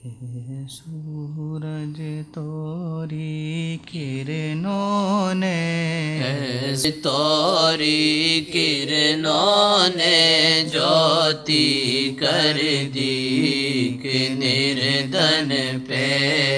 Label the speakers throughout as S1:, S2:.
S1: सूरज तोरी किरणों ने,
S2: तोरी किरणों ने ज्योति कर दी कि निर्धन पे।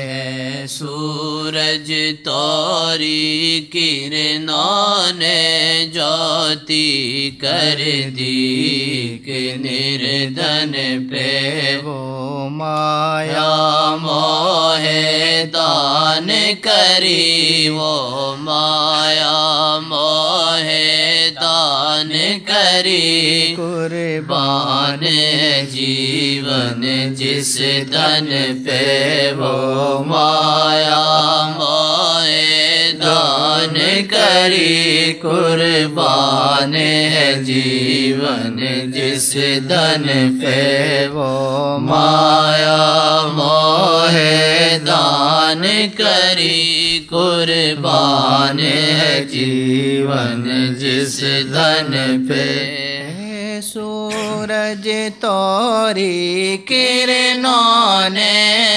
S2: सूरज तोरी किरणों ने ज्योति कर दी कि निर्धन पे।
S1: वो माया
S2: मोहे दान करी, वो माया मोहे दान करी। कुर्बान जीवन जिस धन पे, वो माया मोहे दान करी। कुर्बान जीवन जिस धन पे, वो माया मोहे दान करी। कुर्बान जीवन जिस धन पे।
S1: सूरज तोरी किरणों ने,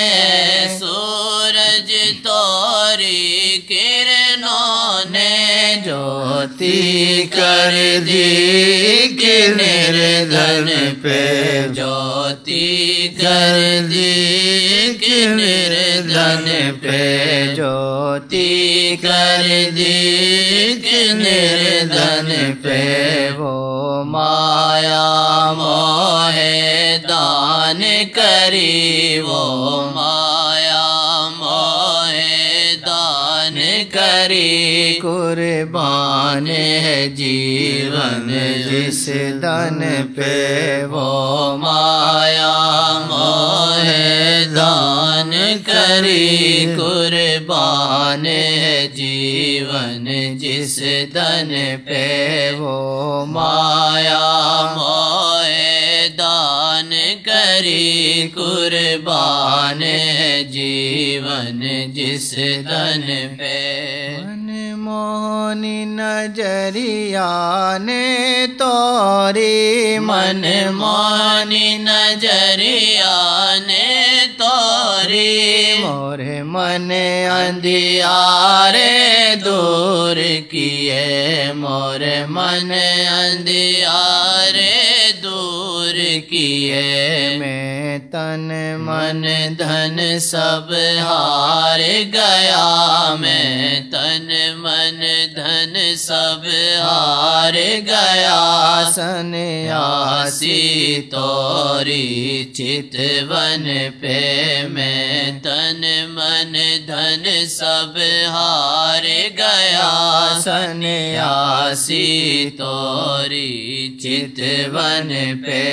S2: सूरज तोरी किरणों ने ज्योति कर दी कि निर्धन पे। ज्योति कर दी कि निर्धन पे। ज्योति कर दी कि निर्धन पे। वो माया मोहे दान करी, वो माया मोहे दान करी। कुर्बान जीवन जिस धन पे, वो माया मोहे दान करी। कुर्बान जीवन जिस धन पे, वो माया मोहे दान करी। कुर्बान जीवन जिस धन पे।
S1: मनमोहनी नजरिया ने तोरी,
S2: मनमोहनी नजरिया ने तोरी।
S1: मोरे मन अंधियारे दूर किए,
S2: मोरे मन अंधियारे दूर किए।
S1: मैं तन
S2: मन धन सब हार गया, मैं तन मन धन सब हार गया। सन्यासी तोरी चितवन पे, मैं तन मन धन सब हार गया। सन्यासी तोरी चितवन पे।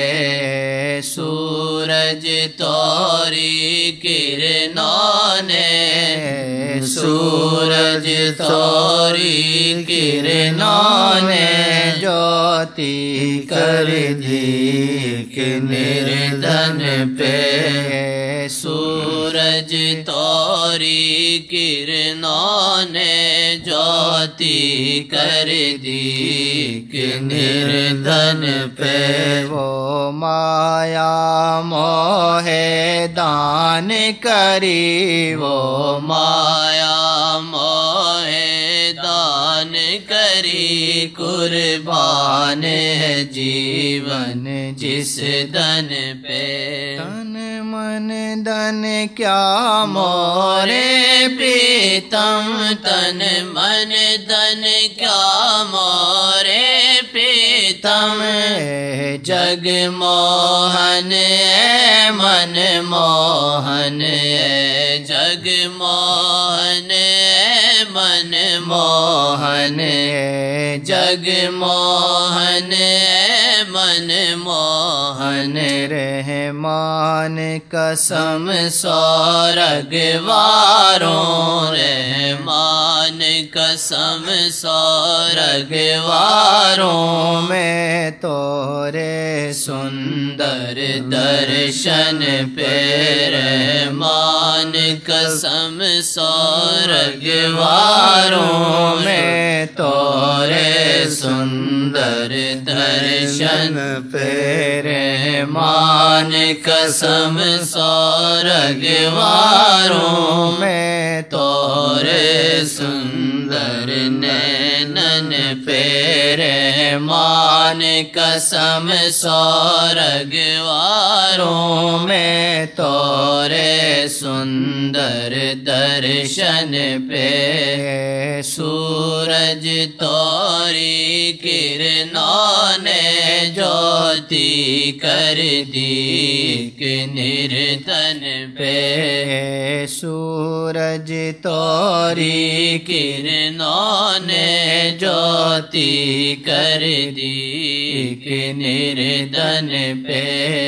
S2: सूरज तोरी किरणों ने, सूरज तोरी किरणों ने
S1: ज्योति
S2: कर दी कि निर्धन पे। सूरज तोरी किरणों ने ज्योति कर दी कि निर्धन पे।
S1: वो माया मोहे दान करी,
S2: वो माया मोहे दान करी। कुर्बान जीवन जिस धन पे।
S1: तन मन धन क्या मोरे
S2: प्रीतम, तन मन धन क्या मोरे प्रीतम। जग मोहन है मन मोहन है, जग मोहन है मन मोहन है। जग मोहन है मन मोहन।
S1: रहमान कसम
S2: स्वर्गवारों, रहमान कसम स्वर्गवारों।
S1: में तोरे
S2: सुंदर दर्शन पे, रहमान कसम स्वर्गवारों में तोरे सुंदर दर्शन पे। मान कसम सौरगवारों
S1: में
S2: तोरे सुंदर नैनन पे रहमान कसम सौरगवारों
S1: में
S2: तोरे सुंदर दर्शन पे सूरज तोरी किरणों ने ज्योति कर दी कि निर्धन पे
S1: सूरज तोरी
S2: किरणों ने ज्योति कर दी कि निर्धन पे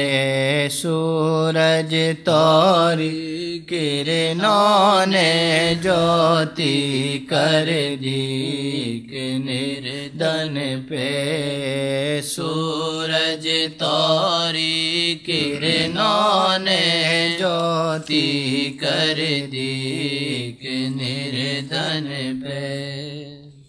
S1: सूरज तोरी किरणों ने ज्योति कर दी कि निर्धन पे
S2: सूरज तोरी किरणों ने ज्योति कर दी कि निर्धन पे